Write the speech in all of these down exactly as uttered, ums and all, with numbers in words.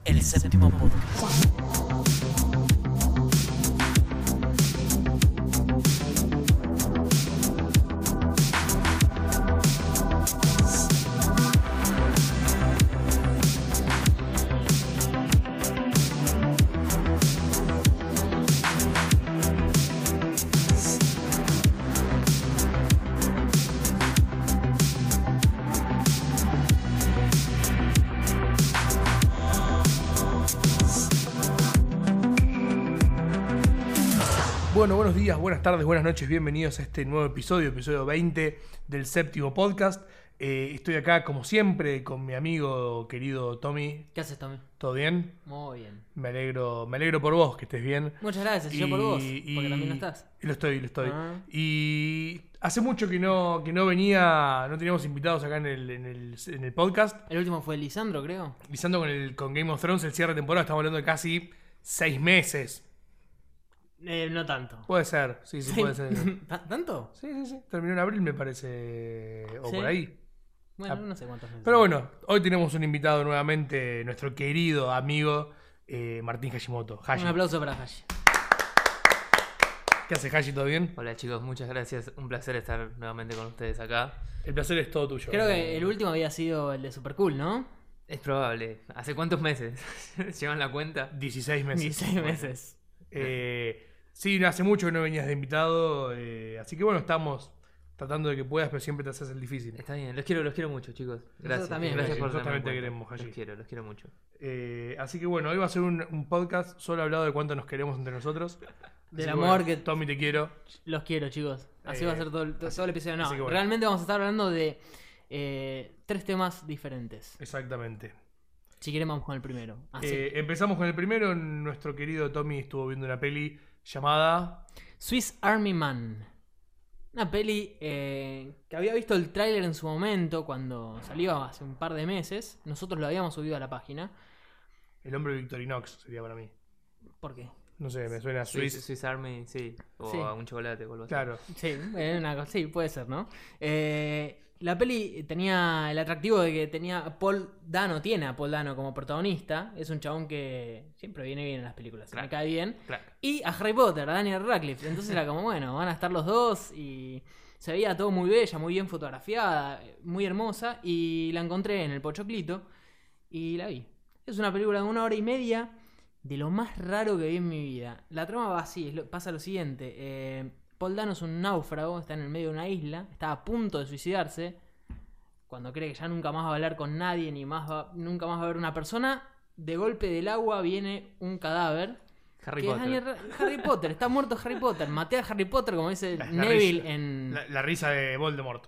El Séptimo Podcast. Bueno, buenos días, buenas tardes, buenas noches, bienvenidos a este nuevo episodio, episodio veinte del Séptimo Podcast. Eh, estoy acá, como siempre, con mi amigo querido Tommy. ¿Qué haces, Tommy? ¿Todo bien? Muy bien. Me alegro, me alegro por vos, que estés bien. Muchas gracias, y yo por vos, porque también no estás. Lo estoy, lo estoy. Ah. Y hace mucho que no, que no venía, no teníamos invitados acá en el, en el, en el podcast. El último fue Lisandro, creo. Lisandro con, el, con Game of Thrones, el cierre de temporada, estamos hablando de casi seis meses. Eh, no tanto. Puede ser, sí, sí, Sí. puede ser. ¿Tanto? Sí, sí, sí. Terminó en abril, me parece. O ¿Sí? por ahí. Bueno, Ah, no sé cuántos meses. Pero bueno, hoy tenemos un invitado nuevamente, nuestro querido amigo eh, Martín Hashimoto. Hashi. Un aplauso para Hashi. ¿Qué hace, Hashi? ¿Todo bien? Hola chicos, muchas gracias. Un placer estar nuevamente con ustedes acá. El placer es todo tuyo. Creo que el último había sido el de Super Cool, ¿no? Es probable. ¿Hace cuántos meses? ¿Llevan la cuenta? dieciséis meses. dieciséis meses. Eh, sí, hace mucho que no venías de invitado, eh, así que bueno, estamos tratando de que puedas, pero siempre te haces el difícil. Está bien, los quiero, los quiero mucho chicos. Gracias. también, gracias eh, por nosotros tenerme también te en cuenta. queremos, Hashi. Los quiero, los quiero mucho. Eh, así que bueno, hoy va a ser un, un podcast solo hablado de cuánto nos queremos entre nosotros. Del Así amor bueno, que- Tommy, te quiero. Los quiero, chicos. Así Eh, va a ser todo el, todo el episodio. No, así que bueno. realmente vamos a estar hablando de eh, tres temas diferentes. Exactamente. Si quieren, vamos con el primero. Así. Eh, empezamos con el primero. Nuestro querido Tommy estuvo viendo una peli llamada... Swiss Army Man. Una peli eh, que había visto el tráiler en su momento cuando salió hace un par de meses. Nosotros lo habíamos subido a la página. El hombre de Victorinox sería para mí. ¿Por qué? No sé, me suena a Swiss, Swiss. Swiss Army, sí. O Sí. a un chocolate o algo así. Claro. Sí, eh, una cosa- sí, puede ser, ¿no? Eh, la peli tenía el atractivo de que tenía a Paul Dano, tiene a Paul Dano como protagonista. Es un chabón que siempre viene bien en las películas, me Crack. cae bien. Crack. Y a Harry Potter, a Daniel Radcliffe. Entonces era como, bueno, van a estar los dos y se veía todo muy bella, muy bien fotografiada, muy hermosa. Y la encontré en el Pochoclito y la vi. Es una película de una hora y media de lo más raro que vi en mi vida. La trama va así, es lo- pasa lo siguiente. Eh, Paul Dano es un náufrago, está en el medio de una isla, está a punto de suicidarse. Cuando cree que ya nunca más va a hablar con nadie, ni más va- nunca más va a ver una persona, de golpe del agua viene un cadáver. Harry que es Potter. Daniel Ra- Harry Potter, está muerto Harry Potter. Maté a Harry Potter, como dice La- la Neville risa- en. La, la risa de Voldemort.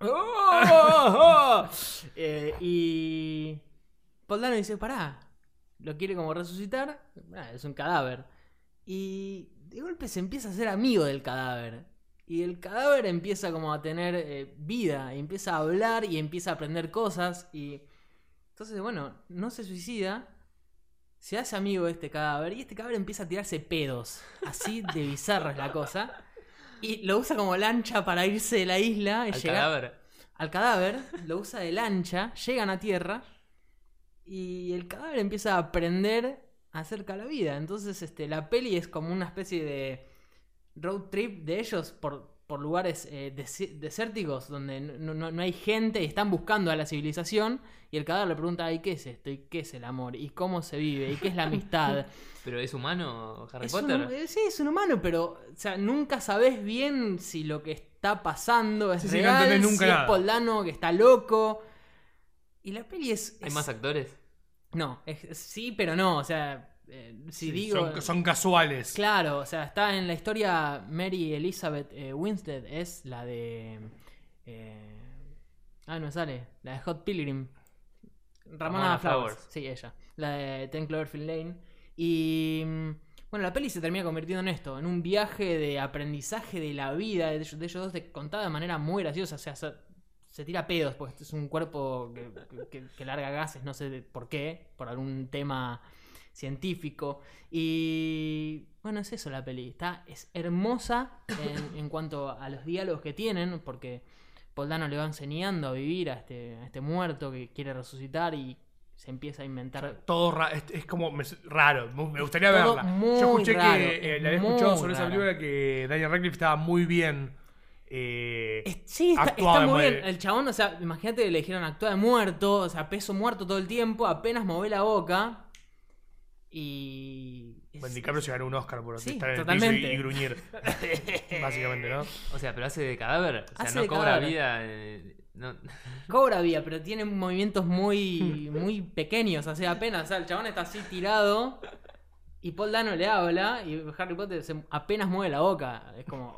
Eh, y. Paul Dano dice: pará, lo quiere como resucitar. Ah, es un cadáver. Y de golpe se empieza a hacer amigo del cadáver. Y el cadáver empieza como a tener eh, vida. Y empieza a hablar y empieza a aprender cosas. Y. Entonces, bueno, no se suicida. Se hace amigo de este cadáver. Y este cadáver empieza a tirarse pedos. Así de bizarra es la cosa. Y lo usa como lancha para irse de la isla. Y Al llegar cadáver. al cadáver, lo usa de lancha, llegan a tierra y el cadáver empieza a aprender acerca de la vida. Entonces este, la peli es como una especie de road trip de ellos por, por lugares eh, des- desérticos donde no, no- no hay gente y están buscando a la civilización y el cadáver le pregunta, ¿y qué es esto? ¿Y qué es el amor? ¿Y cómo se vive? ¿Y qué es la amistad? ¿Pero es humano Harry Es un Potter? hum- eh, sí, es un humano, pero o sea, nunca sabes bien si lo que está pasando es Sí, sí, no real, entendés nunca si nada. es Paul Dano que está loco. Y la peli es... ¿Hay es- más actores? No, es- es- sí, pero no, o sea, eh, si Sí, digo... son, son casuales. Claro, o sea, está en la historia Mary Elizabeth eh, Winstead, es la de... eh, ah, no me sale, la de Hot Pilgrim. Ramona, Ramona Flowers. Flowers. Sí, ella. La de Ten Cloverfield Lane. Y... mm, bueno, la peli se termina convirtiendo en esto, en un viaje de aprendizaje de la vida de ellos, de ellos dos, de- contada de manera muy graciosa. O sea, se, se tira pedos, porque este es un cuerpo que, que- que larga gases, no sé de- por qué, por algún tema científico. Y bueno, es eso la peli. Está, es hermosa en, en cuanto a los diálogos que tienen, porque Paul Dano le va enseñando a vivir a este, a este muerto que quiere resucitar y se empieza a inventar. Todo ra- es, es como me- raro, mu- me gustaría Todo verla. muy Yo escuché raro, que eh, es le había muy escuchado sobre esa raro. película que Daniel Radcliffe estaba muy bien. eh, Es- sí, está, actuaba está muy de- bien. El chabón, o sea, imagínate que le dijeron actúa de muerto, o sea, peso muerto todo el tiempo, apenas mueve la boca. Y. es- Bueno, DiCaprio se ganó un Oscar por Sí, estar en el totalmente. piso y, y gruñir. Básicamente, ¿no? O sea, pero hace de cadáver. O sea, Hace no de cobra cadáver. vida. eh, no- Cobra vida, pero tiene movimientos muy, muy pequeños. O sea, apenas, o sea, el chabón está así tirado y Paul Dano le habla y Harry Potter se apenas mueve la boca. Es como.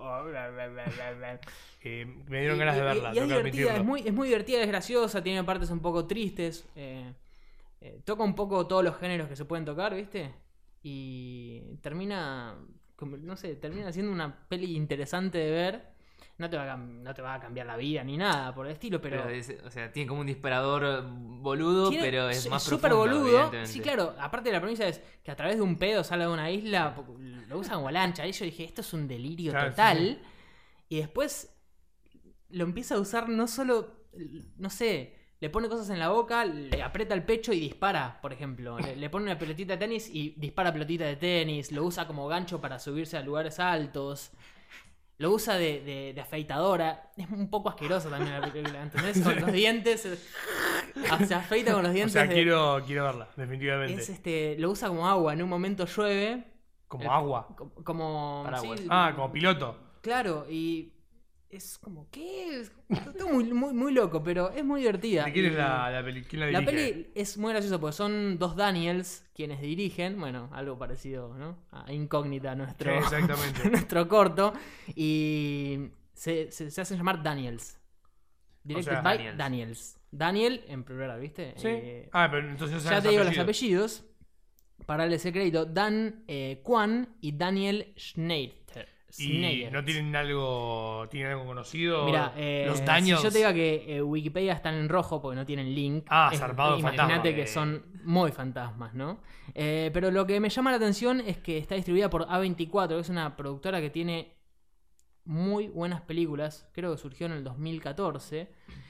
Eh, me dieron Y- ganas de y- verla, y es tengo que divertida, admitirlo. es muy, es muy divertida, es graciosa, tiene partes un poco tristes. eh, eh, toca un poco todos los géneros que se pueden tocar, ¿viste? Y termina. como- No sé, termina siendo una peli interesante de ver. No te va a, cam- no te va a cambiar la vida ni nada por el estilo, pero. pero es- o sea, tiene como un disparador boludo, Tiene- pero es más súper profundo. boludo. evidentemente. Sí, claro. Aparte de la premisa es que a través de un pedo sale de una isla, lo usan como lancha. Y yo dije, esto es un delirio Claro, sí, total. sí. Y después lo empieza a usar no solo, no sé, le pone cosas en la boca, le aprieta el pecho y dispara, por ejemplo. Le, le pone una pelotita de tenis y dispara pelotita de tenis. Lo usa como gancho para subirse a lugares altos. Lo usa de, de, de afeitadora. Es un poco asqueroso también la película, ¿entendés? Con los dientes. eh, Se afeita con los O dientes. sea, de- quiero, quiero verla, definitivamente. es este, lo usa como agua. En un momento llueve. Como el- agua. co- Como. Paraguas. sí, Ah, como piloto. Claro, y. Es como, ¿qué? Es todo muy, muy, muy loco, pero es muy divertida. ¿De quién Y es la, la peli? ¿Quién la la dirige? peli es muy graciosa porque son dos Daniels quienes dirigen. Bueno, algo parecido, ¿no? A Incógnita, Sí, nuestro, exactamente. nuestro corto. Y se, se, se hacen llamar Daniels. Directed sea, by Daniels. Daniels. Daniel en plural, ¿viste? Sí. Eh, Ah, pero entonces no ya saben te digo los apellidos. apellidos. Para darles el crédito, Dan eh, Kwan y Daniel Schneider. Y Schneider. no tienen algo, tienen algo conocido. Mira, eh, los Daniels. si yo te diga que eh, Wikipedia están en rojo porque no tienen link. Ah, es- zarpado Imagínate fantasma. que son muy fantasmas, ¿no? Eh, pero lo que me llama la atención es que está distribuida por A veinticuatro, que es una productora que tiene muy buenas películas. Creo que surgió en el dos mil catorce.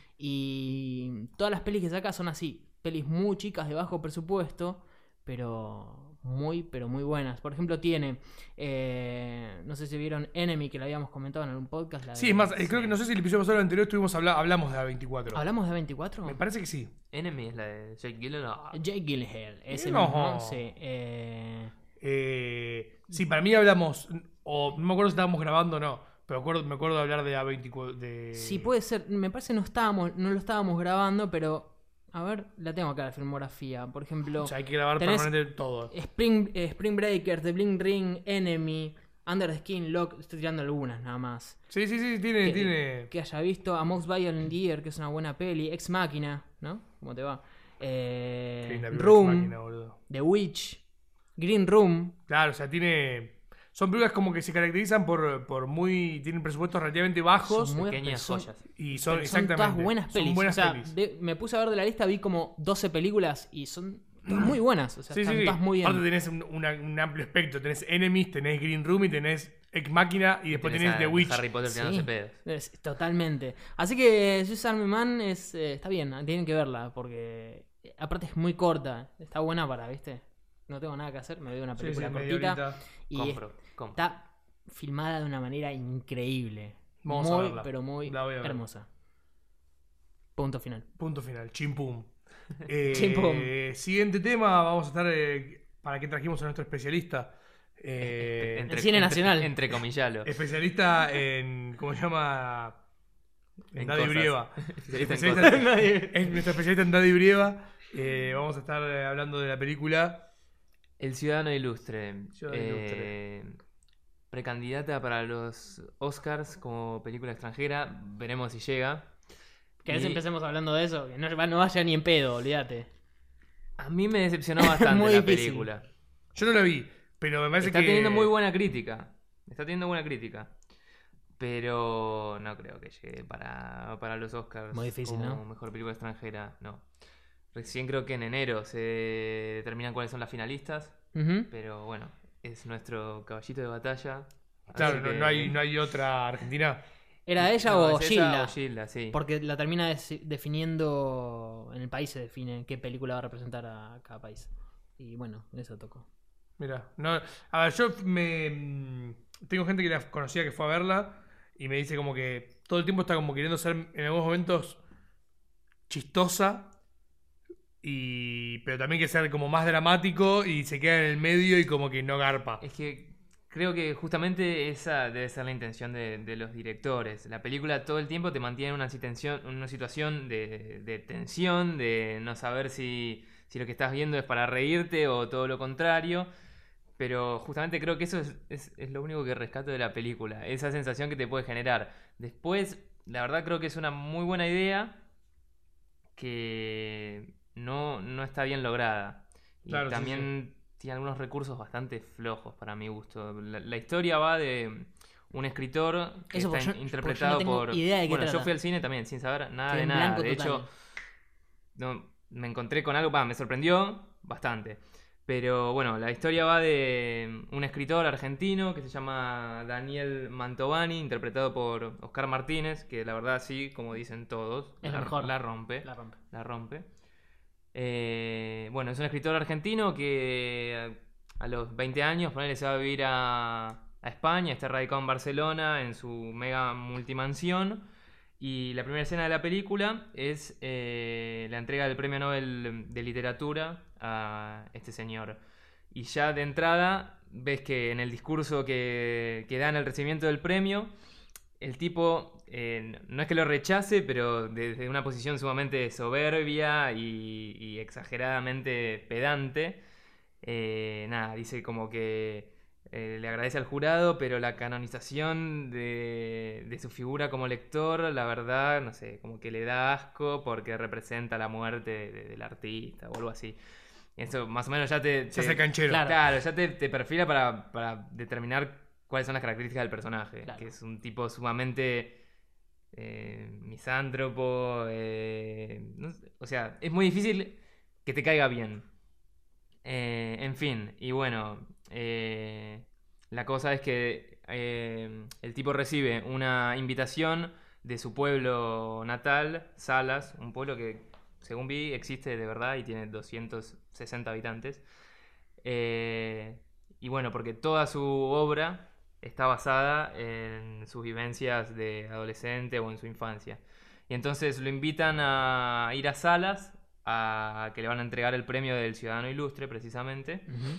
Y todas las pelis que saca son así. Pelis muy chicas de bajo presupuesto, pero muy, pero muy buenas. Por ejemplo, tiene, eh, no sé si vieron Enemy, que la habíamos comentado en algún podcast. la Sí, de- es más, eh, creo que no sé si el episodio pasado o el anterior estuvimos habla- hablamos de A veinticuatro. ¿Hablamos de A veinticuatro? Me parece que sí. Enemy es la de Jake Gyllenhaal. Jake Gyllenhaal, ese No. mismo, sí. eh, Eh, sí, para mí hablamos, o no me acuerdo si estábamos grabando o no, pero acuerdo, me acuerdo de hablar de A veinticuatro. De... Sí, puede ser. Me parece no estábamos, no lo estábamos grabando, pero a ver, la tengo acá la filmografía. Por ejemplo, O sea, hay que grabar tenés- permanente todo. Spring, eh, Spring Breakers, The Bling Ring, Enemy, Under the Skin, Lock. Estoy tirando algunas nada más. Sí, sí, sí, tiene. Que, tiene... que haya visto A Most Violent Year, que es una buena peli. Ex Machina, ¿no? ¿Cómo te va? Eh, Qué linda película Room, Ex Machina, boludo. The Witch, Green Room. Claro, o sea, tiene. Son películas como que se caracterizan por, por muy. Tienen presupuestos relativamente bajos. Son muy- Pequeñas son- joyas. Y son, Pero son exactamente. todas buenas pelis. Son buenas o sea, pelis. de- me puse a ver de la lista, vi como doce películas y son todas muy buenas. O sea, Sí, están sí, sí. todas muy bien. Aparte tenés un, una- un amplio espectro. Tenés Enemies, tenés Green Room y tenés Ex Machina y después tenés, a The Witch. Harry Potter tirándose Sí. pedos. Es- totalmente. Así que Swiss Army Man es, eh, está bien, tienen que verla porque eh, aparte es muy corta. Está buena para, ¿viste? No tengo nada que hacer, me veo una Sí, película sí, media cortita horita. y Compro, compro. está filmada de una manera increíble. Vamos a muy, verla. pero muy La voy a ver. hermosa. Punto final. Punto final. Chimpum. Eh, Chimpum. Siguiente tema. Vamos a estar. eh, ¿Para qué trajimos a nuestro especialista? Eh, El cine nacional. Entre comillalo. especialista en. ¿Cómo se llama? En, En Daddy cosas. Brieva. Especialista en Especialista- es nuestro especialista en Daddy Brieva. Eh, vamos a estar eh, hablando de la película. El Ciudadano Ilustre. Ciudadano eh, Precandidata para los Oscars como película extranjera. Veremos si llega. ¿Querés Y empecemos hablando de eso? Que no, no vaya ni en pedo, olvídate. A mí me decepcionó bastante Muy la difícil. película. Yo no la vi, pero me parece Está que. teniendo muy buena crítica. Está teniendo buena crítica. Pero no creo que llegue para, para los Oscars. Muy difícil, como ¿no? mejor película extranjera. No. Recién creo que en enero se determinan cuáles son las finalistas. Ujú. Pero bueno, es nuestro caballito de batalla. Claro, Así no, que- no hay, no hay otra Argentina. ¿Era ella No, o es esa Gilda? o Gilda, sí. Porque la termina des- definiendo. En el país se define qué película va a representar a cada país. Y bueno, eso tocó. Mira, no, a ver, yo me mm, tengo gente que la conocía que fue a verla y me dice como que todo el tiempo está como queriendo ser en algunos momentos chistosa y pero también que ser como más dramático y se queda en el medio y como que no garpa. Es que creo que justamente esa debe ser la intención de, de los directores. La película todo el tiempo te mantiene en una, situación, una situación de, de tensión, de no saber si, si lo que estás viendo es para reírte o todo lo contrario. Pero justamente creo que eso es, es, es lo único que rescato de la película. Esa sensación que te puede generar. Después, la verdad creo que es una muy buena idea que no, no está bien lograda. Y Claro, sí, también tiene algunos recursos bastante flojos para mi gusto. La, la historia va de un escritor que Eso, está porque yo- in- porque yo no interpretado tengo por... idea de qué bueno, yo trata. fui al cine también sin saber nada Quedé de en nada. blanco De total. hecho, no, me encontré con algo, bah, me sorprendió bastante. Pero bueno, la historia va de un escritor argentino que se llama Daniel Mantovani, interpretado por Oscar Martínez, que la verdad sí, como dicen todos, Es la, el mejor. la rompe. La rompe. La rompe. Eh, bueno, es un escritor argentino que a, a los veinte años, ponele, se va a vivir a, a España, está radicado en Barcelona, en su mega multimansión. Y la primera escena de la película es eh, la entrega del premio Nobel de Literatura a este señor. Y ya de entrada ves que en el discurso que, que da en el recibimiento del premio, el tipo eh, no es que lo rechace, pero desde una posición sumamente soberbia y, y exageradamente pedante, eh, nada, dice como que eh, le agradece al jurado, pero la canonización de, de su figura como lector, la verdad, no sé, como que le da asco porque representa la muerte de- de- del artista o algo así. Eso más o menos ya te... Se te- hace canchero. Claro. Claro, ya te, te perfila para, para determinar cuáles son las características del personaje. Claro. Que es un tipo sumamente eh, misántropo. eh, no sé, o sea, es muy difícil que te caiga bien. Eh, en fin, y bueno, eh, la cosa es que eh, el tipo recibe una invitación de su pueblo natal, Salas, un pueblo que, según vi, existe de verdad y tiene doscientos sesenta habitantes. Eh, y bueno, porque toda su obra está basada en sus vivencias de adolescente o en su infancia. Y entonces lo invitan a ir a Salas, a que le van a entregar el premio del Ciudadano Ilustre, precisamente. Ujú.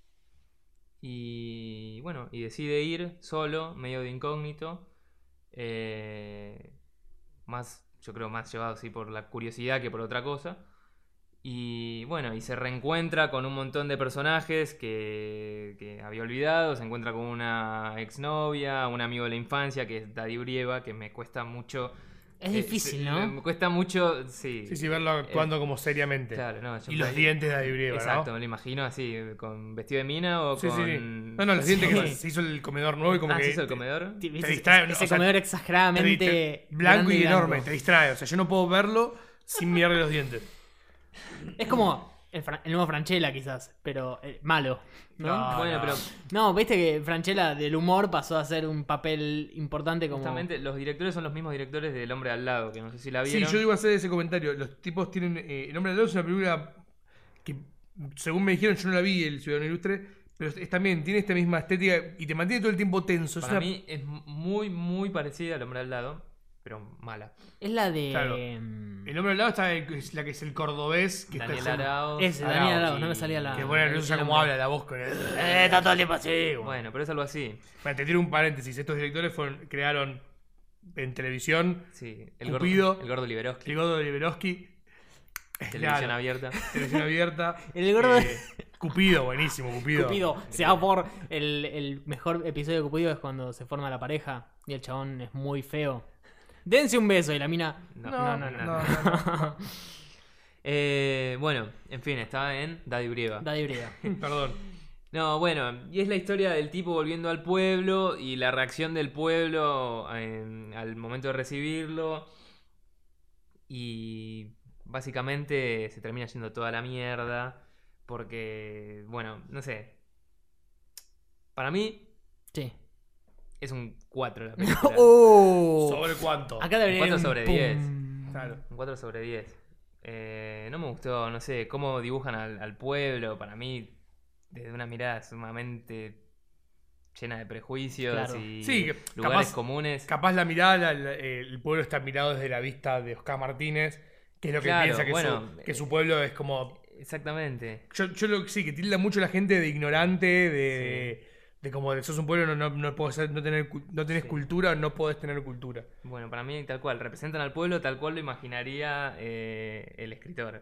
Y bueno, y decide ir solo, medio de incógnito. eh, más, yo creo, más llevado así por la curiosidad que por otra cosa. Y bueno, y se reencuentra con un montón de personajes que, que había olvidado. Se encuentra con una exnovia, un amigo de la infancia que es Daddy Brieva, que me cuesta mucho. Es eh, difícil, se- ¿no? Me cuesta mucho, sí. Sí, sí, verlo actuando como seriamente. Claro, no, yo Y los por ahí- dientes de Daddy Brieva, Exacto, ¿no? me lo imagino así, con vestido de mina o Sí, con... sí, sí. No, no, los dientes Sí. que se hizo el comedor nuevo y como ah, que... ¿se hizo el comedor? Ti- ¿viste? distrae, Ese o sea, comedor te- exageradamente te- blanco grande y blanco. enorme, te distrae. O sea, yo no puedo verlo sin mirarle los dientes. Es como el, Fra- el nuevo Franchella, quizás, pero eh, malo, ¿no? No, bueno, no. pero No, viste que Franchella del humor pasó a ser un papel importante como. justamente los directores son los mismos directores del Hombre al Lado, que no sé si la Sí, vieron. yo iba a hacer ese comentario. Los tipos tienen... Eh, El Hombre del Lobo es una película que, según me dijeron, yo no la vi, El Ciudadano Ilustre, pero es, es también, tiene esta misma estética y te mantiene todo el tiempo tenso. Es Para una- mí es muy, muy parecida al Hombre al Lado, pero mala. Es la de. Claro. mm, El Hombre del Lado está el- es la que es el cordobés. Que Daniel está Arauz. Ese, Arauz, Daniel Arauz, y- no me salía la. Que bueno, no sé el cómo nombre. habla la voz con el... Eh, está todo el tiempo así. Bueno. Bueno, pero es algo así. Bueno, te tiro un paréntesis. Estos directores fueron, crearon en televisión Sí, el Cupido. gordo, el gordo Liberoski, Ligodo de Liberoski. televisión Claro, abierta. televisión abierta. El gordo Eh, Cupido, buenísimo, Cupido. Cupido. Se va por. El, el mejor episodio de Cupido es cuando se forma la pareja y el chabón es muy feo. Dense un beso y la mina. No, No, no, no. no, no. Eh, bueno, en fin, estaba en Daddy Brieva. Daddy Brieva. Perdón. No, bueno, y es la historia del tipo volviendo al pueblo y la reacción del pueblo en- al momento de recibirlo. Y básicamente se termina yendo toda la mierda. Porque, bueno, no sé. Para mí, Sí. es un cuatro la película. ¡Oh! ¿Sobre cuánto? Acá debería cuatro ir un sobre pum. diez. Claro. Un cuatro sobre diez. Eh, no me gustó, no sé, cómo dibujan al, al pueblo. Para mí, desde una mirada sumamente llena de prejuicios Claro. y Sí, lugares capaz- comunes. Capaz la mirada, la- la- el pueblo está mirado desde la vista de Oscar Martínez, que es lo que Claro, piensa que, bueno, su, que su pueblo es como... Exactamente. Yo, yo lo sí, que tilda mucho la gente de ignorante, de, de, de como de sos un pueblo, no, no, no, podés ser- no, tener, cu- no tenés Sí. cultura, no podés tener cultura. Bueno, para mí tal cual, representan al pueblo tal cual lo imaginaría eh, el escritor.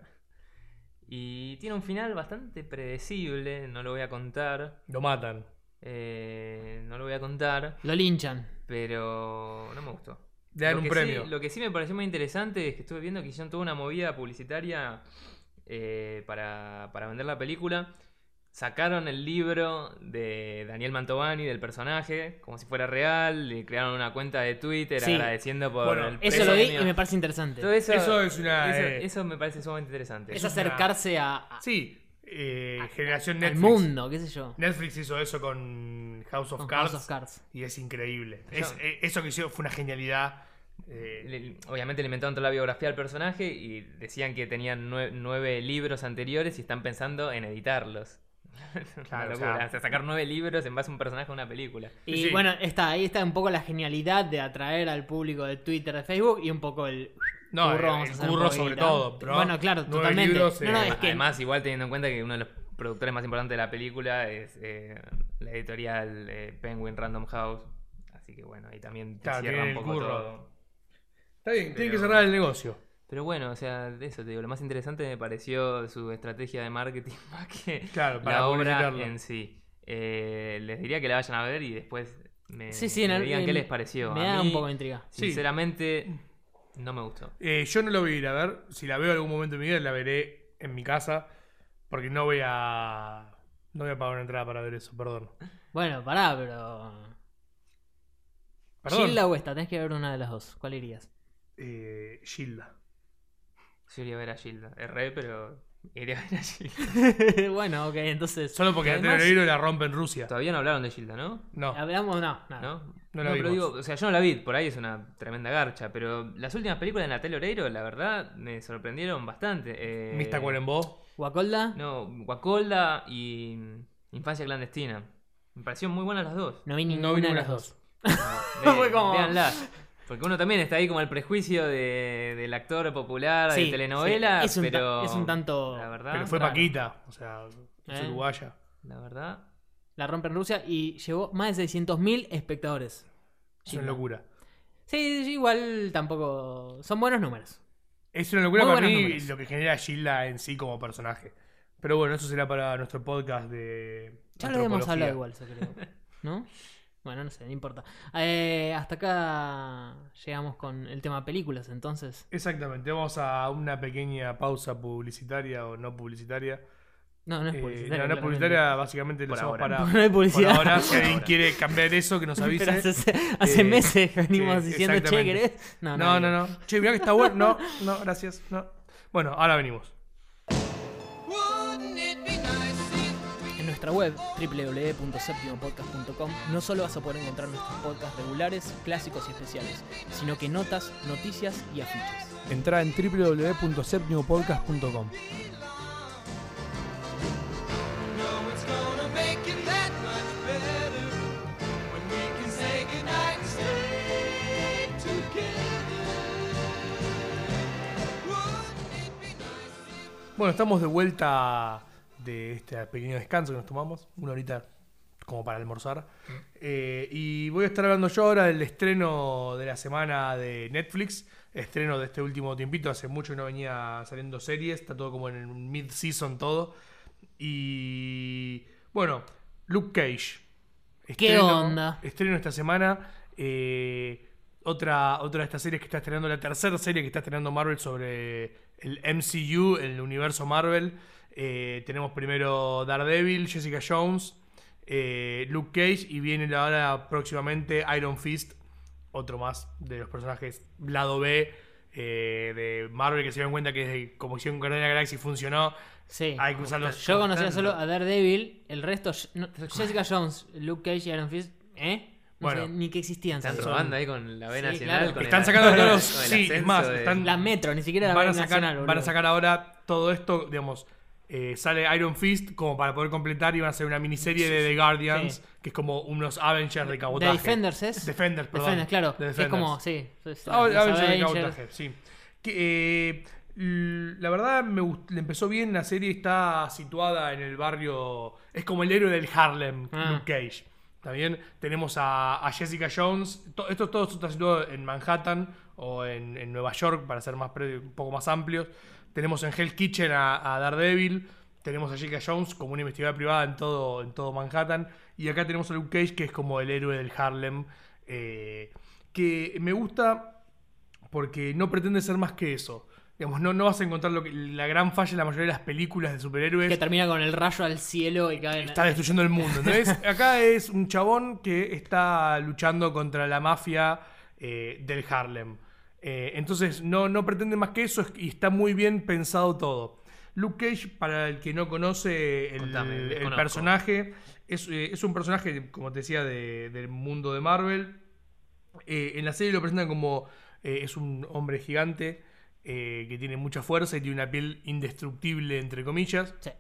Y tiene un final bastante predecible, no lo voy a contar. Lo matan. eh, no lo voy a contar, Lo linchan. pero no me gustó. Le dan Lo un que premio. sí- lo que sí me pareció muy interesante es que estuve viendo que hicieron toda una movida publicitaria eh, para, para vender la película. Sacaron el libro de Daniel Mantovani, del personaje, como si fuera real. Le crearon una cuenta de Twitter Sí. agradeciendo por Bueno, el Eso lo vi premio. y me parece interesante. Todo eso, Eso es una, Eso, eh, eso me parece sumamente interesante. Es una- acercarse a, a- Sí, eh, generación al Netflix. mundo, qué sé yo. Netflix hizo eso con House of Con Cards. House of Cards. Y es increíble. Yo- Es- eh, eso que hicieron fue una genialidad. eh, Le- obviamente le inventaron toda la biografía al personaje y decían que tenían nue- nueve libros anteriores y están pensando en editarlos. Claro, Una o sea- locura, o sea, sacar nueve libros en base a un personaje de una película. Y Sí. bueno, está, ahí está un poco la genialidad de atraer al público de Twitter, de Facebook y un poco el No, curro, el- vamos a el hacer un curro poquito. sobre todo, ¿no? Bueno, claro, Nueve totalmente. libros, no, no, eh, es que Además, igual teniendo en cuenta que uno de los productores más importantes de la película es eh, la editorial eh, Penguin Random House. Así que bueno, ahí también te Claro, cierra tiene un el poco curro. todo. Está bien, tiene que Pero- cerrar el negocio. Pero bueno, o sea, de eso te digo, lo más interesante me pareció su estrategia de marketing más que Claro, para la obra publicitarlo. en sí. Eh, les diría que la vayan a ver y después me, sí, sí, en me el- digan en- qué les pareció. Me A da mí, un poco de intriga. Sí. sinceramente, no me gustó. Eh, yo no lo voy a ir a ver. Si la veo en algún momento de mi vida, la veré en mi casa. Porque no voy a. No voy a pagar una entrada para ver eso, perdón. Bueno, pará, pero. Perdón. Gilda o esta, tenés que ver una de las dos. ¿Cuál irías? Eh, Gilda. Yo iría a ver a Gilda. Erré, pero iría a ver a Gilda. Bueno, ok, entonces. Solo porque y el además, libro la rompe en Rusia. Todavía no hablaron de Gilda, ¿no? No. Hablamos, no, no. ¿No? No la pero vimos. digo, o sea, yo no la vi, por ahí es una tremenda garcha, pero las últimas películas de Natalia Oreiro, la verdad, me sorprendieron bastante. Eh, Mista Cuarembó. ¿Guacolda? No, Guacolda y Infancia Clandestina. Me parecieron muy buenas las dos. No vi ninguna, No vi de ninguna las de las dos. Ve- Fue como- Véanlas. Porque uno también está ahí como el prejuicio de, del actor popular, Sí, de telenovela, sí. Es un ta- pero... es un tanto- La verdad, Pero fue raro. Paquita. O sea, es Eh. uruguaya. la verdad... La rompe en Rusia y llevó más de seiscientos mil espectadores. Es una Gilda. locura. Sí, sí, igual tampoco. Son buenos números. Es una locura Muy para buenos mí números. lo que genera Gilda en sí como personaje. Pero bueno, eso será para nuestro podcast de. Ya lo habíamos antropología. hablado igual, eso creo. ¿No? Bueno, no sé, no importa. Eh, hasta acá llegamos con el tema películas, entonces. Exactamente, vamos a una pequeña pausa publicitaria o no publicitaria. No, no es Eh, publicitaria. no, no claramente. publicitaria, básicamente lo Por hacemos ahora. para. No hay publicidad. Por ahora, si alguien ahora. quiere cambiar eso, que nos avise. Pero hace, hace Eh, meses que venimos sí, diciendo, che, exactamente. ¿querés? No, no, no, Che, mirá que está bueno. No, no, gracias. No. Bueno, ahora venimos. En nuestra web doble u doble u doble u punto séptimo podcast punto com no solo vas a poder encontrar nuestros podcasts regulares, clásicos y especiales, sino que notas, noticias y afiches. Entra en doble u doble u doble u punto séptimo podcast punto com. Bueno, estamos de vuelta de este pequeño descanso que nos tomamos, una horita como para almorzar. Eh, y voy a estar hablando yo ahora del estreno de la semana de Netflix, estreno de este último tiempito, hace mucho que no venía saliendo series, está todo como en el mid-season todo. Y bueno, Luke Cage. ¿Qué onda? Estreno esta semana. eh, otra, otra de estas series que está estrenando, la tercera serie que está estrenando Marvel sobre el M C U, el universo Marvel. Eh, tenemos primero Daredevil, Jessica Jones, eh, Luke Cage y viene ahora próximamente Iron Fist, otro más de los personajes lado B eh, de Marvel que se dieron cuenta que como hicieron con Guardianes de la Galaxia funcionó. Sí. Hay que usarlos. Yo conocía tanto. solo a Daredevil, el resto, no, Jessica Jones, Luke Cage y Iron Fist, ¿eh? Bueno. sé ni que existían. Están ¿sabes? robando ahí con la B Sí, nacional. claro. Con Están el- sacando todos los... con el Sí, es ascenso más, de- están, La Metro, ni siquiera la van, a nacional, sacar, boludo. van a sacar ahora todo esto, digamos, eh, sale Iron Fist como para poder completar y van a hacer una miniserie de The Guardians, Sí. que es como unos Avengers de The cabotaje. Defenders es. Defenders, perdón. Defenders, claro. The Es Defenders. como, sí. es- Ah, los Avengers de Avengers. cabotaje, sí. Que, eh, l- la verdad me gust- le empezó bien, la serie está situada en el barrio, es como el héroe del Harlem, Ah. Luke Cage. ¿Está bien? Tenemos a, a Jessica Jones, to- esto todo está situado en Manhattan o en, en Nueva York para ser más pre- un poco más amplios. Tenemos en Hell's Kitchen a, a Daredevil, tenemos a Jessica Jones como una investigadora privada en todo, en todo Manhattan, y acá tenemos a Luke Cage que es como el héroe del Harlem, eh, que me gusta porque no pretende ser más que eso. Digamos, no, no vas a encontrar lo que, la gran falla en la mayoría de las películas de superhéroes. Que termina con el rayo al cielo y cae en... Está destruyendo el mundo. Entonces, acá es un chabón que está luchando contra la mafia eh, del Harlem. Eh, entonces, no, no pretende más que eso es- y está muy bien pensado todo. Luke Cage, para el que no conoce el, Contame, el desconozco. personaje, es, eh, es un personaje, como te decía, de- del mundo de Marvel. Eh, en la serie lo presentan como eh, es un hombre gigante eh, que tiene mucha fuerza y tiene una piel indestructible, entre comillas. Sí.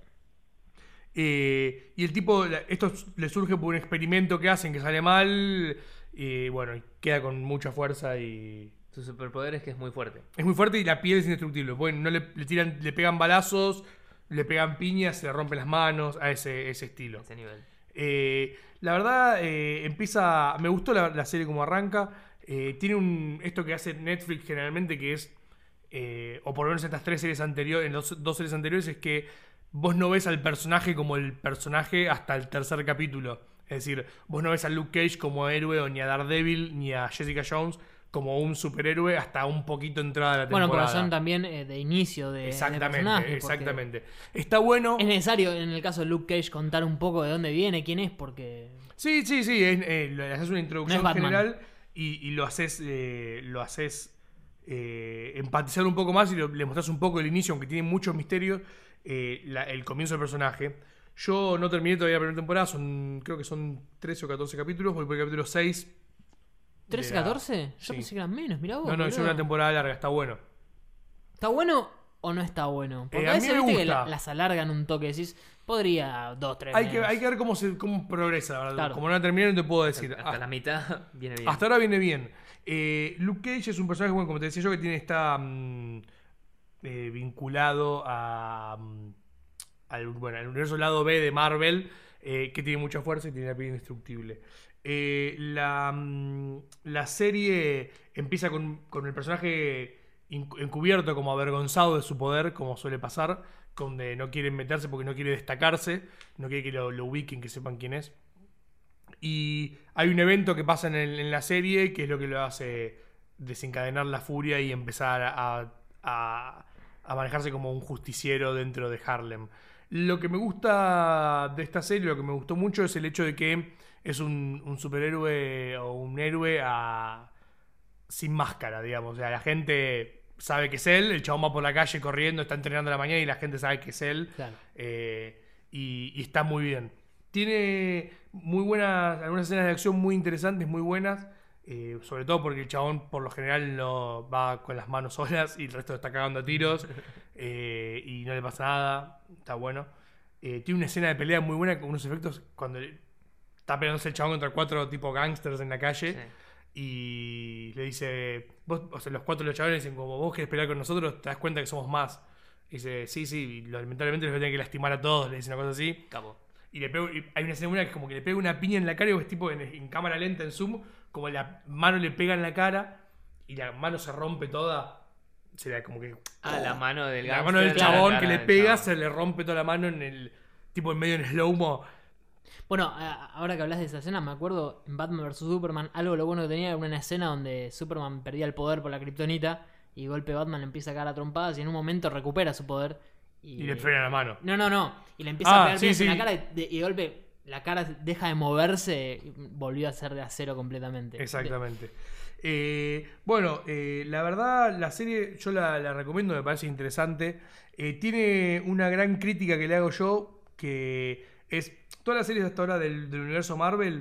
Eh, y el tipo, la- esto le surge por un experimento que hacen que sale mal. Y bueno, queda con mucha fuerza y. Su superpoder es que es muy fuerte. Es muy fuerte y la piel es indestructible. Bueno, no le, le tiran, le pegan balazos, le pegan piñas, se le rompen las manos, a ese, ese estilo. Ese nivel. Eh, la verdad, eh, empieza. Me gustó la, la serie como arranca. Eh, tiene un. Esto que hace Netflix generalmente, que es. Eh, o por lo menos en estas tres series anteriores, en los dos series anteriores, es que vos no ves al personaje como el personaje hasta el tercer capítulo. Es decir, vos no ves a Luke Cage como héroe, o ni a Daredevil, ni a Jessica Jones como un superhéroe hasta un poquito entrada la temporada. Bueno, pero son también eh, de inicio de, de Exactamente, personaje, porque exactamente. Está bueno. Es necesario, en el caso de Luke Cage, contar un poco de dónde viene, quién es, porque... Sí, sí, sí. es- eh, le haces una introducción No es Batman. general y, y lo haces, eh, lo haces eh, empatizar un poco más y lo- le mostrás un poco el inicio, aunque tiene muchos misterios, eh, la- el comienzo del personaje. Yo no terminé todavía la primera temporada, son, creo que son trece o catorce capítulos, voy por el capítulo seis. ¿trece, de la- catorce? Yo sí. pensé que eran menos, mirá vos. No, no, es boludo. una temporada larga, está bueno. ¿Está bueno o no está bueno? Porque Eh, a a mí veces me viste que gusta. la- las alargan un toque, decís, podría dos, tres Hay que, meses. hay que ver cómo, se, cómo progresa, la verdad. Claro. Como no la terminé, no te puedo decir. Hasta Ah, la mitad viene bien. Hasta ahora viene bien. Eh, Luke Cage es un personaje, bueno, como te decía yo, que tiene está mm, eh, vinculado a, mm, al, bueno, al universo lado B de Marvel, eh, que tiene mucha fuerza y tiene una piel indestructible. Eh, la, mm, la serie empieza con, con el personaje in- encubierto, como avergonzado de su poder, como suele pasar, donde no quiere meterse porque no quiere destacarse, no quiere que lo, lo ubiquen, que sepan quién es. Y hay un evento que pasa en, el- en la serie que es lo que lo hace desencadenar la furia y empezar a, a- a manejarse como un justiciero dentro de Harlem. Lo que me gusta de esta serie, lo que me gustó mucho es el hecho de que es un, un superhéroe o un héroe a- sin máscara, digamos. O sea, la gente sabe que es él, el chabón va por la calle corriendo, está entrenando a la mañana y la gente sabe que es él. Claro. Eh, y, y está muy bien. Tiene muy buenas, algunas escenas de acción muy interesantes, muy buenas. eh, sobre todo porque el chabón por lo general no va con las manos solas y el resto está cagando a tiros. eh, y no le pasa nada. Está bueno. Eh, tiene una escena de pelea muy buena con unos efectos cuando le- está peleándose el chabón contra cuatro tipo gangsters en la calle. Sí. Y le dice, vos, o sea, los cuatro de los chavales dicen, como vos querés pelear con nosotros, te das cuenta que somos más. Y dice, sí, sí, y lo- lamentablemente los voy a tener que lastimar a todos, le dice una cosa así. Capo. Y le pego, y hay una escena buena que es como que le pega una piña en la cara y es tipo en, en cámara lenta, en zoom, como la mano le pega en la cara y la mano se rompe toda. Se le como que. Ah, la mano del La gangster, mano del la chabón cara que le del pega, chabón. se le rompe toda la mano en el. Tipo en medio en slow-mo. Bueno, a- ahora que hablas de esa escena, me acuerdo en Batman versus. Superman, algo lo bueno que tenía era una escena donde Superman perdía el poder por la kriptonita y de golpe Batman le empieza a cagar a trompadas y en un momento recupera su poder. Y, Y le frena la mano. No, no, no. Y le empieza Ah, a pegar sí, piñas en sí. la cara y de, y de golpe la cara deja de moverse y volvió a ser de acero completamente. Exactamente. Eh, bueno, eh, la verdad, la serie yo la, la recomiendo, me parece interesante. Eh, tiene una gran crítica que le hago yo, que es todas las series hasta ahora del, del universo Marvel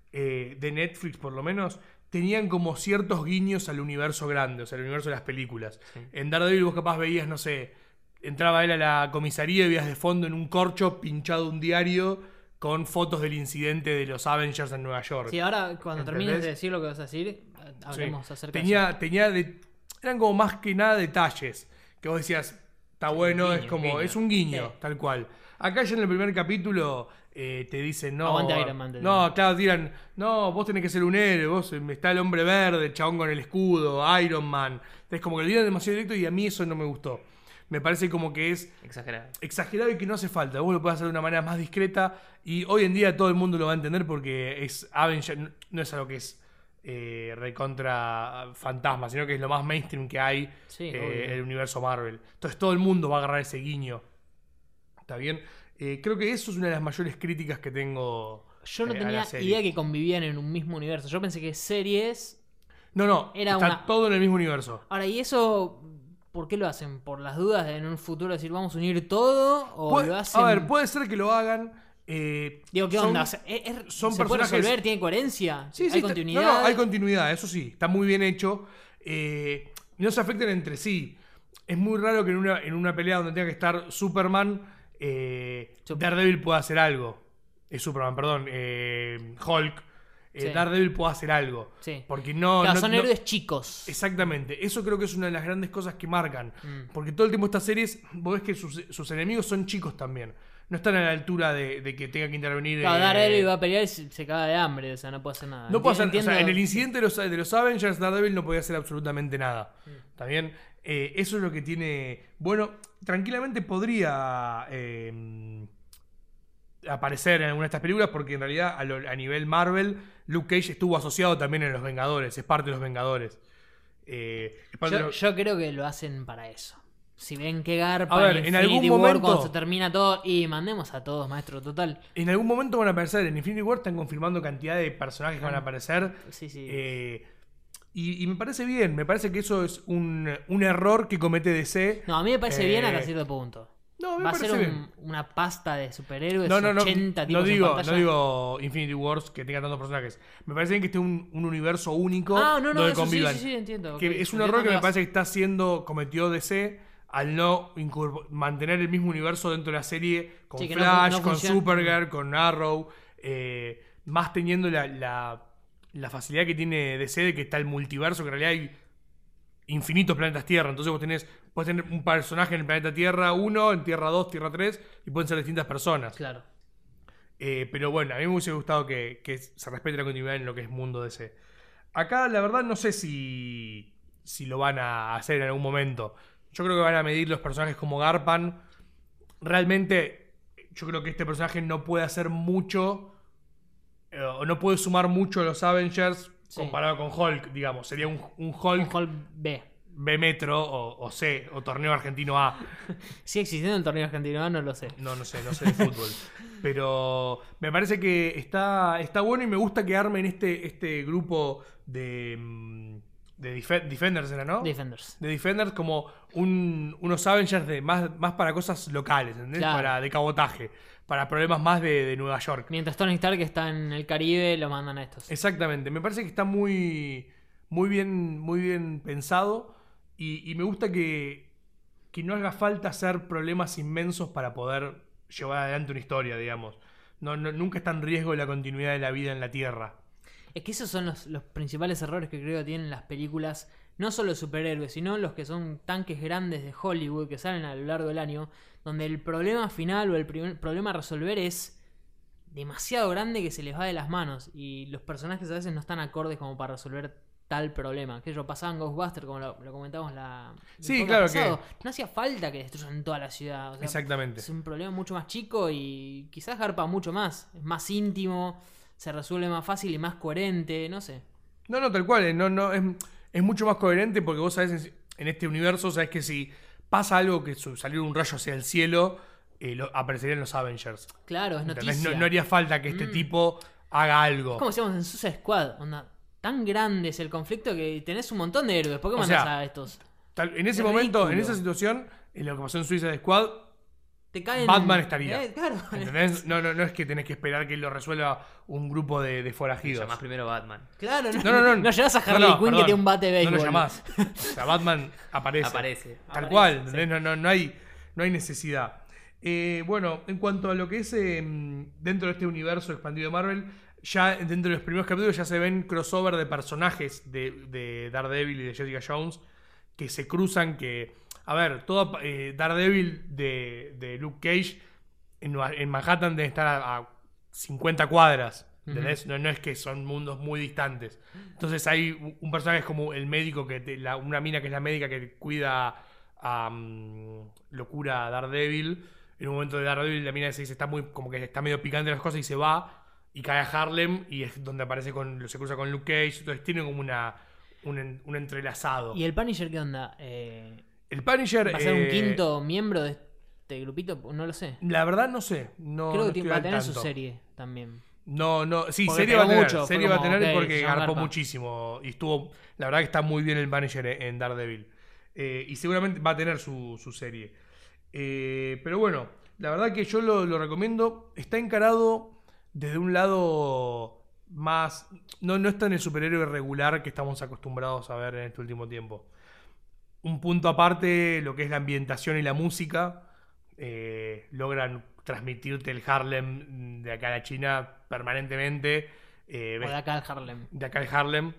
eh, de Netflix por lo menos, tenían como ciertos guiños al universo grande, o sea, al universo de las películas. Sí. En Daredevil vos capaz veías, no sé, entraba él a la comisaría y veías de fondo en un corcho pinchado un diario con fotos del incidente de los Avengers en Nueva York. Sí, ahora cuando ¿Entendés? termines de decir lo que vas a decir, hablemos Sí. acerca de tenía, tenía de, eran como más que nada detalles que vos decías, está bueno, guiño, es como, guiño. es un guiño, Sí. tal cual. Acá ya en el primer capítulo eh, te dicen, no, Aguante Iron Man, te no, dicen. claro, tiran, no, vos tenés que ser un héroe, vos eh, está el hombre verde, el chabón con el escudo, Iron Man. Es como que lo dieron demasiado directo y a mí eso no me gustó. Me parece como que es Exagerado. exagerado y que no hace falta. Vos lo podés hacer de una manera más discreta y hoy en día todo el mundo lo va a entender porque es Avenger, no es algo que es eh, recontra fantasma, sino que es lo más mainstream que hay Sí, eh, obvio. en el universo Marvel. Entonces todo el mundo va a agarrar ese guiño. ¿Está bien? Eh, creo que eso es una de las mayores críticas que tengo. Yo no eh, a tenía la serie. idea que convivían en un mismo universo. Yo pensé que series... No, no, era está una- todo en el mismo universo. Ahora, ¿y eso por qué lo hacen? ¿Por las dudas de en un futuro decir vamos a unir todo? ¿O Puede- lo hacen...? A ver, puede ser que lo hagan. eh, Digo, ¿qué son- onda? O sea, ¿es- es- son ¿Se puede personajes- resolver? ¿Tiene coherencia? Sí, sí, ¿Hay está- continuidad? No, no, hay continuidad, eso sí, está muy bien hecho. Eh, no se afectan entre sí. Es muy raro que en una, en una pelea donde tenga que estar Superman, eh, Sup- Daredevil pueda hacer algo. Eh, Superman, perdón, eh, Hulk, eh, Sí. Daredevil pueda hacer algo. Sí. Porque no. Claro, no- son no- héroes chicos. Exactamente, eso creo que es una de las grandes cosas que marcan. Mm. Porque todo el tiempo estas series, vos ves que sus, sus enemigos son chicos también. No están a la altura de, de que tenga que intervenir. Claro, eh, Daredevil va a pelear y se, se caga de hambre, o sea, no puede hacer nada. No puede hacer, Entiendo- o sea, en el incidente de los, de los Avengers, Daredevil no podía hacer absolutamente nada. Mm. ¿Está bien? Eh, eso es lo que tiene. Bueno, tranquilamente podría eh, aparecer en alguna de estas películas, porque en realidad, a, lo- a nivel Marvel, Luke Cage estuvo asociado también en Los Vengadores, es parte de los Vengadores. Eh, es parte de Yo, los- yo creo que lo hacen para eso. Si ven que garpa A ver, en Infinity algún War momento- cuando se termina todo y mandemos a todos, maestro, total. En algún momento van a aparecer. En Infinity War están confirmando cantidad de personajes que van a aparecer. Sí, sí. Eh, y, y me parece bien. Me parece que eso es un, un error que comete D C. No, a mí me parece eh, bien hasta cierto punto. No, me Va a parece ser bien. un- una pasta de superhéroes, No, no, no. ochenta No tipos en digo, pantalla. no digo Infinity Wars que tenga tantos personajes. Me parece bien que esté un, un universo único Ah, no, no, donde eso sí, convivan. sí, sí, entiendo. Que ok. es un Entiendo error que dónde me vas. parece que está haciendo, cometió D C al no incorpor- mantener el mismo universo dentro de la serie con Sí, que no Flash, fun- no con funciona. Supergirl, con Arrow, eh, más teniendo la, la, la facilidad que tiene D C de que está el multiverso, que en realidad hay infinitos planetas Tierra. Entonces vos tenés, podés tener un personaje en el planeta Tierra uno, en Tierra dos, Tierra tres, y pueden ser distintas personas. Claro. Eh, pero bueno, a mí me hubiese gustado que, que se respete la continuidad en lo que es mundo D C. Acá, la verdad, no sé si, si lo van a hacer en algún momento. Yo creo que van a medir los personajes como Garpan. Realmente, yo creo que este personaje no puede hacer mucho, eh, o no puede sumar mucho a los Avengers Sí. comparado con Hulk, digamos. Sería un, un Hulk Un Hulk B. B Metro o, o C, o Torneo Argentino A. ¿Sigue existiendo el torneo argentino? Ah, no lo sé. No, no sé, no sé de fútbol. Pero me parece que está, está bueno y me gusta que armen este, este grupo de, mm, de Def- Defenders, ¿era, no? Defenders. De Defenders como un, unos Avengers de más, más para cosas locales, ¿entendés? Claro. Para de cabotaje, para problemas más de, de Nueva York. Mientras Tony Stark está en el Caribe, lo mandan a estos. Exactamente, me parece que está muy, muy, bien, muy bien pensado y, y me gusta que, que no haga falta hacer problemas inmensos para poder llevar adelante una historia, digamos. No, no- nunca está en riesgo la continuidad de la vida en la Tierra. Es que esos son los, los principales errores que creo que tienen las películas, no solo superhéroes, sino los que son tanques grandes de Hollywood que salen a lo largo del año, donde el problema final o el primer problema a resolver es demasiado grande que se les va de las manos y los personajes a veces no están acordes como para resolver tal problema. Que ello pasaba en Ghostbusters, como lo, lo comentamos la el Sí, podcast claro pasado. No hacía falta que destruyan toda la ciudad. O sea, Exactamente. es un problema mucho más chico y quizás garpa mucho más. Es más íntimo, se resuelve más fácil y más coherente, no sé. No, no, tal cual. eh, No, no, es, es mucho más coherente porque vos sabés en, en este universo, sabés que si pasa algo que su- salir un rayo hacia el cielo, eh, lo- aparecerían los Avengers. Claro, es ¿Entendés? noticia. No, no haría falta que este Mm. tipo haga algo. Es como decíamos en Suicide Squad, onda. Tan grande es el conflicto que tenés un montón de héroes. ¿Por qué O mandás sea, a estos? Tal- en ese Es momento, en ridículo. esa situación, en lo que pasó en Suicide Squad, te caen. Batman estaría. Eh, claro. ¿Entendés? No, no, no es que tenés que esperar que lo resuelva un grupo de, de forajidos. Llamás primero Batman. Claro, no, No, no, no. no llevas a No, Harley no, Quinn que perdón. tiene un bate de béisbol. No lo llamás. O sea, Batman aparece. Aparece. Tal Aparece, cual, sí. ¿entendés? No, no, no, hay, no hay necesidad. Eh, bueno, en cuanto a lo que es eh, dentro de este universo expandido de Marvel, ya dentro de los primeros capítulos ya se ven crossover de personajes de, de Daredevil y de Jessica Jones que se cruzan, que... A ver, todo eh, Daredevil de, de Luke Cage en, Nueva- en Manhattan debe estar a, a cincuenta cuadras. ¿Entendés? No, no es que son mundos muy distantes. Entonces hay un- un personaje como el médico, que te- la- una mina que es la médica que cuida a um, Locura Daredevil. En un momento de Daredevil la mina se dice está muy como que está medio picante las cosas y se va y cae a Harlem y es donde aparece con se cruza con Luke Cage. Entonces tiene como una un, en- un entrelazado. ¿Y el Punisher qué onda? Eh, El Punisher ¿Va a ser un eh, quinto miembro de este grupito? No lo sé. La verdad no sé. No, Creo no que estoy va a al tener su tanto. serie también. No, no, sí, Porque serie va a pegó tener, mucho, fue serie va a como, tener ok, porque ya garpó garpa. muchísimo y estuvo, la verdad que está muy bien el Punisher en, en Daredevil. Eh, y seguramente va a tener su, su serie. Eh, pero bueno, la verdad que yo lo, lo recomiendo. Está encarado desde un lado más, no, no está en el superhéroe regular que estamos acostumbrados a ver en este último tiempo. Un punto aparte, lo que es la ambientación y la música, eh, logran transmitirte el Harlem de acá a la China permanentemente. Eh, O ves- de acá al Harlem. de acá al Harlem.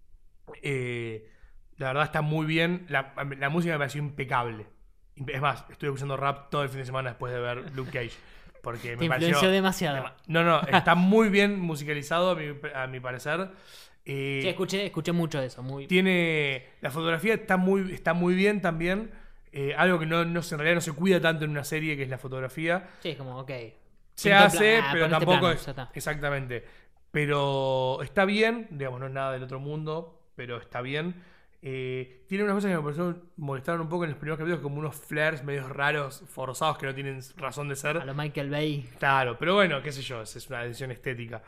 Eh, la verdad está muy bien. La, la música me pareció impecable. Es más, estuve escuchando rap todo el fin de semana después de ver Luke Cage. Porque Te me pareció. influenció demasiado. dema- No, no, está muy bien musicalizado a mi, a mi parecer. Eh, Sí, escuché, escuché mucho de eso. Muy... tiene. La fotografía está muy, está muy bien también. Eh, algo que no, no se- en realidad no se cuida tanto en una serie, que es la fotografía. Sí, es como, ok. Se Pinto hace, plan- ah, pero con este tampoco plano, es. ya está. Exactamente. Pero está bien, digamos, no es nada del otro mundo, pero está bien. Eh, tiene unas cosas que me parecieron, molestaron un poco en los primeros capítulos, como unos flares medios raros, forzados, que no tienen razón de ser. A lo Michael Bay. Claro, pero bueno, qué sé yo, es es una decisión estética.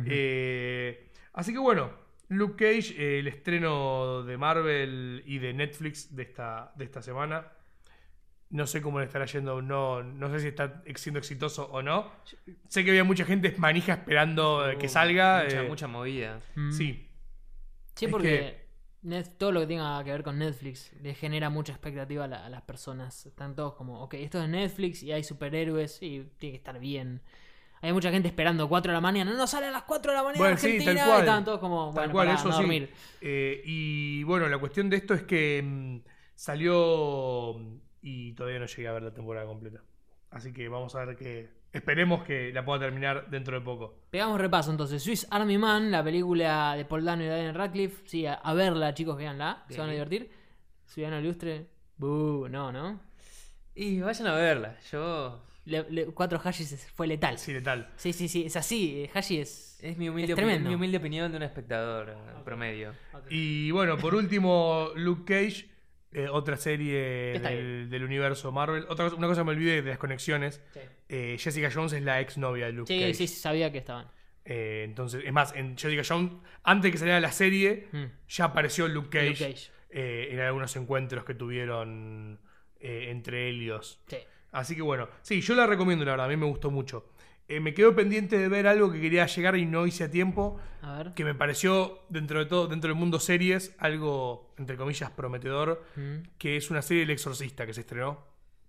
Eh, así que bueno, Luke Cage, eh, el estreno de Marvel y de Netflix de esta, de esta semana. No sé cómo le estará yendo, no, no sé si está siendo exitoso o no. Sé que había mucha gente manija esperando eh, que Uh, salga. Mucha, eh, mucha movida. Mm. Sí, Sí, Es porque Net- todo lo que tenga que ver con Netflix le genera mucha expectativa a, la- a las personas. Están todos como, ok, esto es Netflix y hay superhéroes y tiene que estar bien. Hay mucha gente esperando cuatro de la mañana. No, no sale a las cuatro de la mañana Bueno, en sí, Argentina. tal cual. Y estaban todos como, tal bueno, cual, pará, eso no sí. dormir. Eh, y bueno, la cuestión de esto es que mm, salió mm, y todavía no llegué a ver la temporada completa. Así que vamos a ver que... Esperemos que la pueda terminar dentro de poco. Pegamos repaso entonces. Swiss Army Man, la película de Paul Dano y Daniel Radcliffe. Sí, a, a verla, chicos, véanla. Se Bien. van a divertir. Ciudadano Ilustre. Buh, no, ¿no? Y vayan a verla. Yo. Le- le- cuatro Hashis es- fue letal. Sí, letal. Sí, sí, sí, es así. eh, Hashi es. Es mi humilde, Es opi- tremendo. mi humilde opinión de un espectador eh, promedio. Y bueno, por último, Luke Cage, eh, otra serie Está del, del universo Marvel. Otra cosa, una cosa me olvidé de las conexiones. Sí, Eh, Jessica Jones es la exnovia de Luke sí, Cage. sí, sí, sabía que estaban. Eh, entonces, es más, en Jessica Jones, antes de que saliera la serie, Mm. ya apareció Luke Cage, Luke Cage. eh, en algunos encuentros que tuvieron eh, entre ellos. Sí. Así que bueno, sí, yo la recomiendo, la verdad, a mí me gustó mucho. Eh, me quedo pendiente de ver algo que quería llegar y no hice a tiempo, A ver. que me pareció, dentro de todo, dentro del mundo series, algo, entre comillas, prometedor, Mm. que es una serie El Exorcista que se estrenó.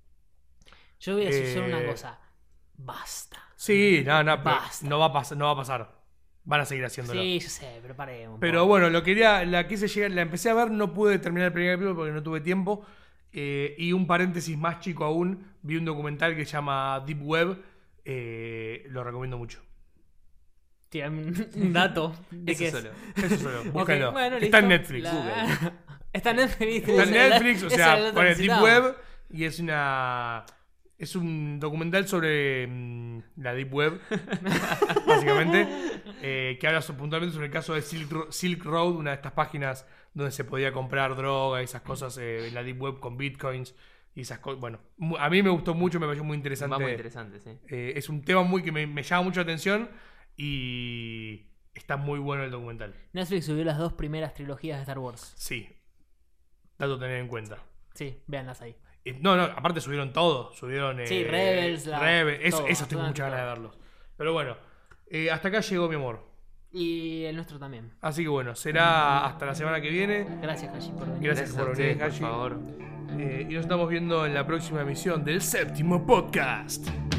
Yo voy a decir solo una Eh, cosa. Basta. Sí, no, no, pero Basta. no va a pasar, no va a pasar. Van a seguir haciéndolo. Sí, yo sé, pero paremos. un Pero poco. bueno, lo quería, la quise llegar, la empecé a ver, no pude terminar el primer capítulo porque no tuve tiempo. Eh, y un paréntesis más chico aún, vi un documental que se llama Deep Web, eh, lo recomiendo mucho. Tira un un dato de Eso que es. solo. Eso solo, Ok, búscalo. bueno, Está en listo. Netflix. La- Google. Está en Netflix. Está en Esa es la- Netflix, o esa sea, es la pone Deep necesitamos. Web y es una... Es un documental sobre mm, la Deep Web, básicamente, eh, que habla so- puntualmente sobre el caso de Silk, Ro- Silk Road, una de estas páginas donde se podía comprar droga y esas cosas eh, en la Deep Web con bitcoins y esas cosas. Bueno, mu- a mí me gustó mucho, me pareció muy interesante. Va muy interesante, sí. Eh, es un tema muy que me, me llama mucho la atención y está muy bueno el documental. Netflix subió las dos primeras trilogías de Star Wars. Sí, dato a tener en cuenta. Sí, véanlas ahí. Y no, no, aparte subieron todo. Subieron. Sí, eh, Rebels, la- Rebels, eso, todo, eso tengo absolutamente muchas ganas de todo. verlos. Pero bueno, eh, hasta acá llegó mi amor. Y el nuestro también. Así que bueno, será hasta la semana que viene. Gracias, Hashi, por venir. Gracias Gracias por a ustedes, venir, por Hashi. favor. Eh, y nos estamos viendo en la próxima emisión del séptimo podcast.